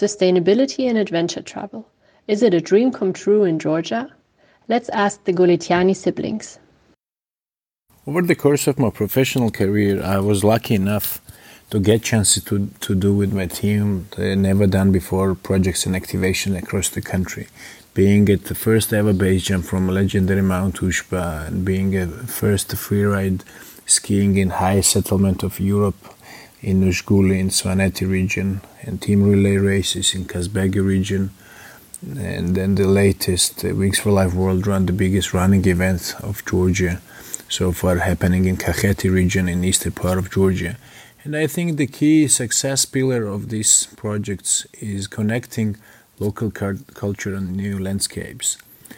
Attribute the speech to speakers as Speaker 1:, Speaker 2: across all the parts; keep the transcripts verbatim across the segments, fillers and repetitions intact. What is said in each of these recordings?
Speaker 1: Sustainability and adventure travel. Is it a dream come true in Georgia? Let's ask the Goletiani siblings.
Speaker 2: Over the course of my professional career, I was lucky enough to get chances to, to do with my team the never done before projects and activation across the country. Being at the first ever base jump from legendary Mount Ushba, and being a first freeride skiing in high settlement of Europe in Uzguli in Svaneti region, and team relay races in Kazbegi region, and then the latest uh, Wings for Life World Run, the biggest running event of Georgia so far, happening in Kakheti region in eastern part of Georgia. And I think the key success pillar of these projects is connecting local culture and new landscapes,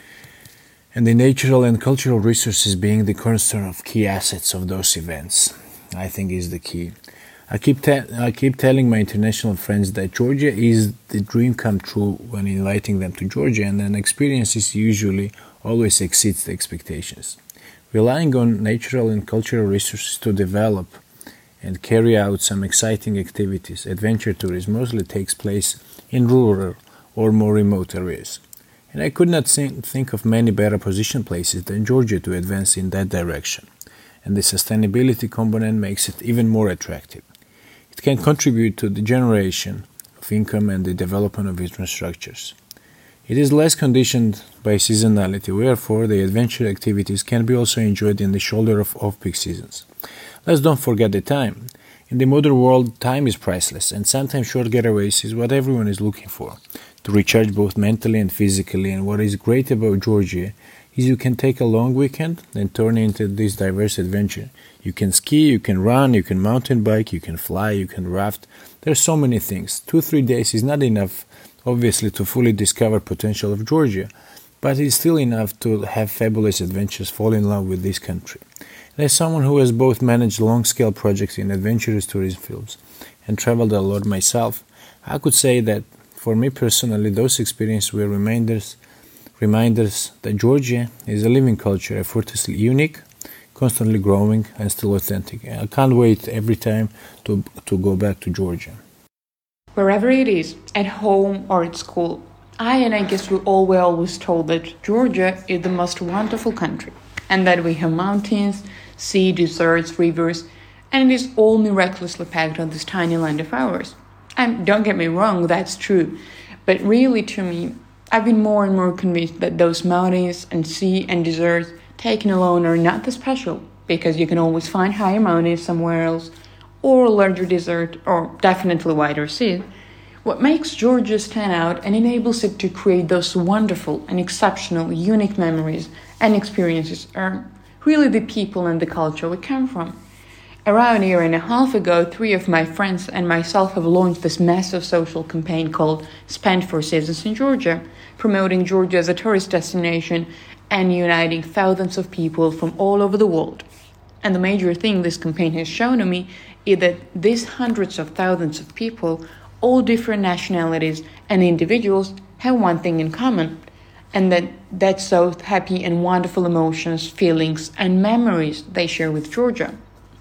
Speaker 2: and the natural and cultural resources being the cornerstone of key assets of those events, I think is the key. I keep te- I keep telling my international friends that Georgia is the dream come true when inviting them to Georgia, and then experiences usually always exceeds the expectations. Relying on natural and cultural resources to develop and carry out some exciting activities, adventure tourism mostly takes place in rural or more remote areas. And I could not think of many better positioned places than Georgia to advance in that direction. And the sustainability component makes it even more attractive. It can contribute to the generation of income and the development of infrastructures. It is less conditioned by seasonality, wherefore the adventure activities can be also enjoyed in the shoulder of off-peak seasons. Let's don't forget the time. In the modern world, time is priceless, and sometimes short getaways is what everyone is looking for, to recharge both mentally and physically. And what is great about Georgia is you can take a long weekend and turn it into this diverse adventure. You can ski, you can run, you can mountain bike, you can fly, you can raft. There's so many things. Two, three days is not enough, obviously, to fully discover potential of Georgia, but it's still enough to have fabulous adventures, fall in love with this country. And as someone who has both managed long-scale projects in adventurous tourism fields and traveled a lot myself, I could say that for me personally, those experiences were reminders reminders that Georgia is a living culture, effortlessly unique, constantly growing, and still authentic. I can't wait every time to, to go back to Georgia.
Speaker 3: Wherever it is, at home or at school, I and I guess we all were always told that Georgia is the most wonderful country, and that we have mountains, sea, deserts, rivers, and it is all miraculously packed on this tiny land of ours. And don't get me wrong, that's true. But really, to me, I've been more and more convinced that those mountains and sea and deserts taken alone are not that special, because you can always find higher mountains somewhere else, or a larger desert, or definitely wider sea. What makes Georgia stand out and enables it to create those wonderful and exceptional, unique memories and experiences are really the people and the culture we come from. Around a year and a half ago, three of my friends and myself have launched this massive social campaign called Spend Four Seasons in Georgia, promoting Georgia as a tourist destination and uniting thousands of people from all over the world. And the major thing this campaign has shown to me is that these hundreds of thousands of people, all different nationalities and individuals, have one thing in common, and that that's those happy and wonderful emotions, feelings, and memories they share with Georgia.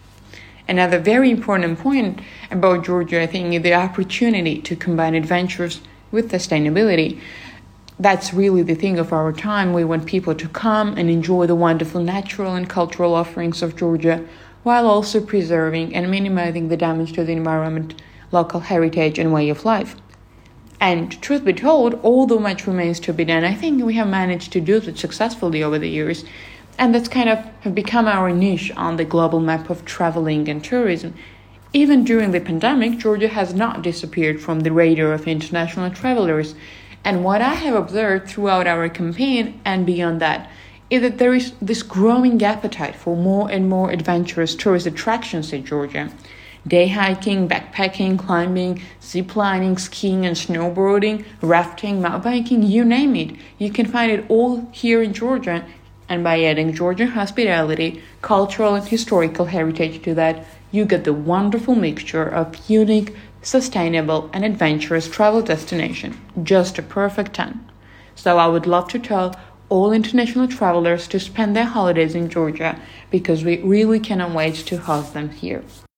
Speaker 3: Another very important point about Georgia, I think, is the opportunity to combine adventures with sustainability. That's really the thing of our time. We want people to come and enjoy the wonderful natural and cultural offerings of Georgia, while also preserving and minimizing the damage to the environment, local heritage, and way of life. And truth be told, although much remains to be done, I think we have managed to do that successfully over the years. And that's kind of have become our niche on the global map of traveling and tourism. Even during the pandemic, Georgia has not disappeared from the radar of international travelers. And what I have observed throughout our campaign and beyond that is that there is this growing appetite for more and more adventurous tourist attractions in Georgia. Day hiking, backpacking, climbing, ziplining, skiing and snowboarding, rafting, mountain biking, you name it. You can find it all here in Georgia. And by adding Georgian hospitality, cultural and historical heritage to that, you get the wonderful mixture of unique, sustainable, and adventurous travel destination. Just a perfect ten. So I would love to tell all international travelers to spend their holidays in Georgia, because we really cannot wait to host them here.